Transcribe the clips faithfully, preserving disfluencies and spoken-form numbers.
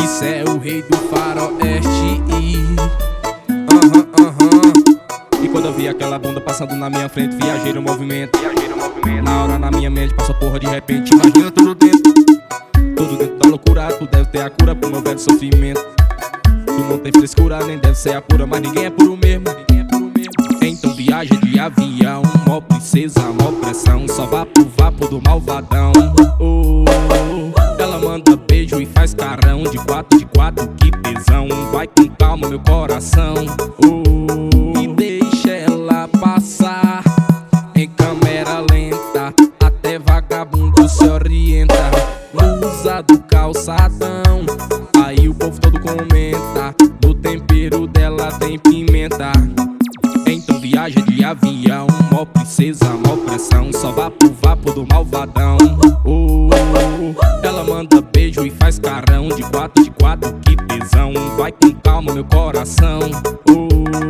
Isso é o rei do faroeste. Aham, aham. E quando eu vi aquela bunda passando na minha frente, viajei no movimento. Na hora na minha mente passou porra de repente. Imagina tudo dentro, tudo dentro da loucura. Tu deve ter a cura pro meu velho sofrimento. Tu não tem frescura, nem deve ser a cura, mas ninguém é puro mesmo. Então viaja de avião, mó princesa, mó pressão. Só vá pro vapo do malvadão. Oh, ela manda beijo e faz carão. De quatro, de quatro, que tesão. Vai com calma meu coração. Oh, e deixa ela passar em câmera lenta, até vagabundo se orienta. Musa do calçadão, aí o povo todo comenta. No tempero dela tem pimenta. Então viaja de avião, mó princesa, mó pressão. Só vá pro vapo do malvadão. Oh, ela manda beijo e faz carão. De quatro, de quatro, que tesão. Vai com calma meu coração. Oh,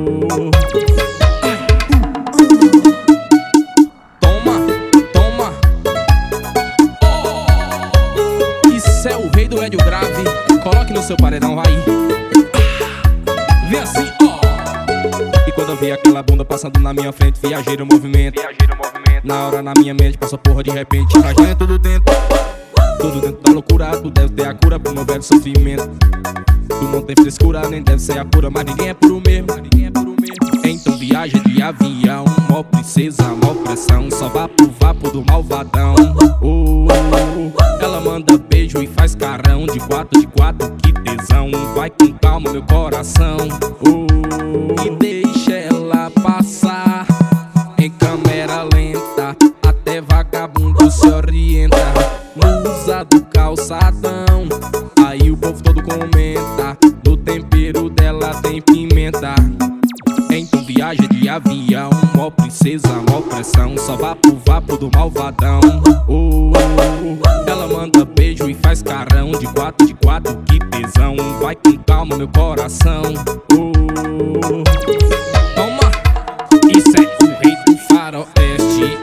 é o rei do médio grave. Coloque no seu paredão, vai. Vem assim, ó. E quando eu vi aquela bunda passando na minha frente, viajei no movimento. Na hora na minha mente passou porra de repente. Imagina tudo dentro, tudo dentro da loucura. Tu deve ter a cura pro meu velho sofrimento. Tu não tem frescura, nem deve ser a cura, mas ninguém é puro mesmo. Então viaja de avião, mó princesa, mó pressão. Só vá pro vapo do malvadão. Oh, ela manda beijo e faz carão. De quatro, de quatro, que tesão. Vai com calma meu coração. Oh, e deixa ela passar em câmera lenta, até vagabundo se orienta. Musa do calçadão, aí o povo todo comenta. No tempero dela tem pimenta. Então viaja de avião, mó princesa, mó pressão. Só vá pro vapo do malvadão. Oh, ela manda beijo e faz carão. De quatro, de quatro, que tesão. Vai com calma meu coração. Oh, toma, isso é o rei do faroeste.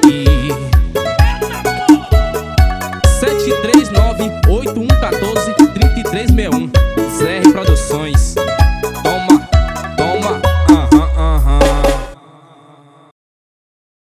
Sete três nove oito um um quatro três três seis um.